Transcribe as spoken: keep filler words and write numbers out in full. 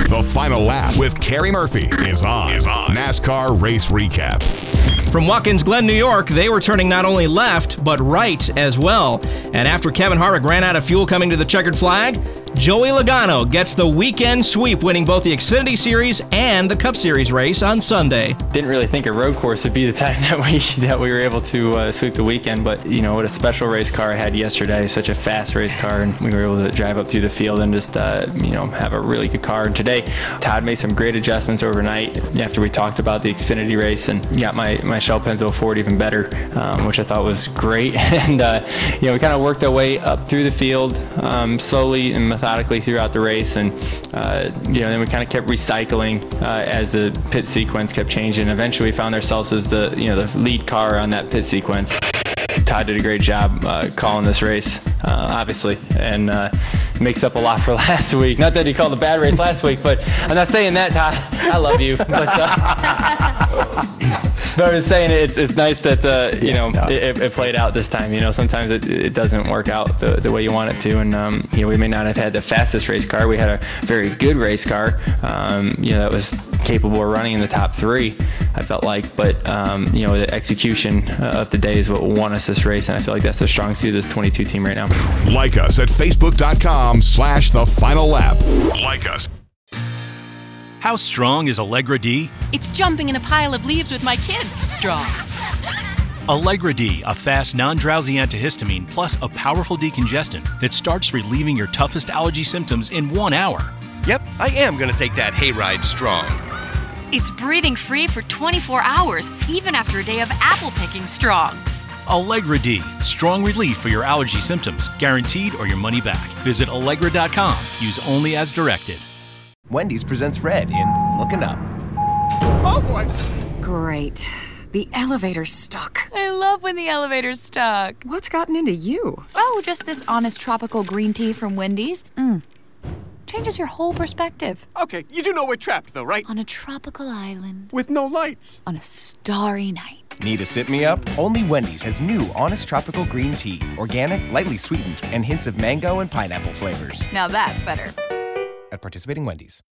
The Final Lap with Carrie Murphy is on. Is on. NASCAR Race Recap. From Watkins Glen, New York, they were turning not only left, but right as well. And after Kevin Harvick ran out of fuel coming to the checkered flag, Joey Logano gets the weekend sweep, winning both the Xfinity Series and the Cup Series race on Sunday. Didn't really think a road course would be the time that we that we were able to uh, sweep the weekend, but you know what a special race car I had yesterday, such a fast race car, and we were able to drive up through the field and just uh, you know have a really good car. And today, Todd made some great adjustments overnight after we talked about the Xfinity race and got my my Shell Pennzoil Ford even better, um, which I thought was great. and uh, you know we kind of worked our way up through the field um, slowly and methodically throughout the race, and uh, you know then we kind of kept recycling uh, as the pit sequence kept changing. Eventually, we found ourselves as the you know the lead car on that pit sequence. Todd did a great job uh, calling this race, uh, obviously, and uh, makes up a lot for last week. Not that he called a bad race last week, but I'm not saying that, Todd. I love you. But, uh, but I was saying it's it's nice that uh, you know it, it played out this time. You know, sometimes it, it doesn't work out the, the way you want it to, and um, you know we may not have had the fastest race car. We had a very good race car, um, you know, that was capable of running in the top three. I felt like, but um, you know the execution of the day is what won us this race, and I feel like that's the strong suit of this twenty-two team right now. Like us at facebook.com slash the final lap. Like us. How strong is Allegra D? It's jumping in a pile of leaves with my kids strong. Allegra D, a fast, non-drowsy antihistamine plus a powerful decongestant that starts relieving your toughest allergy symptoms in one hour. Yep, I am going to take that hayride strong. It's breathing free for twenty-four hours, even after a day of apple picking strong. Allegra D, strong relief for your allergy symptoms, guaranteed or your money back. Visit Allegra dot com. Use only as directed. Wendy's presents Red in Looking Up. Oh boy! Great. The elevator's stuck. I love when the elevator's stuck. What's gotten into you? Oh, just this Honest Tropical Green Tea from Wendy's. Mmm. Changes your whole perspective. Okay, you do know we're trapped though, right? On a tropical island. With no lights. On a starry night. Need a sit-me-up? Only Wendy's has new Honest Tropical Green Tea. Organic, lightly sweetened, and hints of mango and pineapple flavors. Now that's better. At participating Wendy's.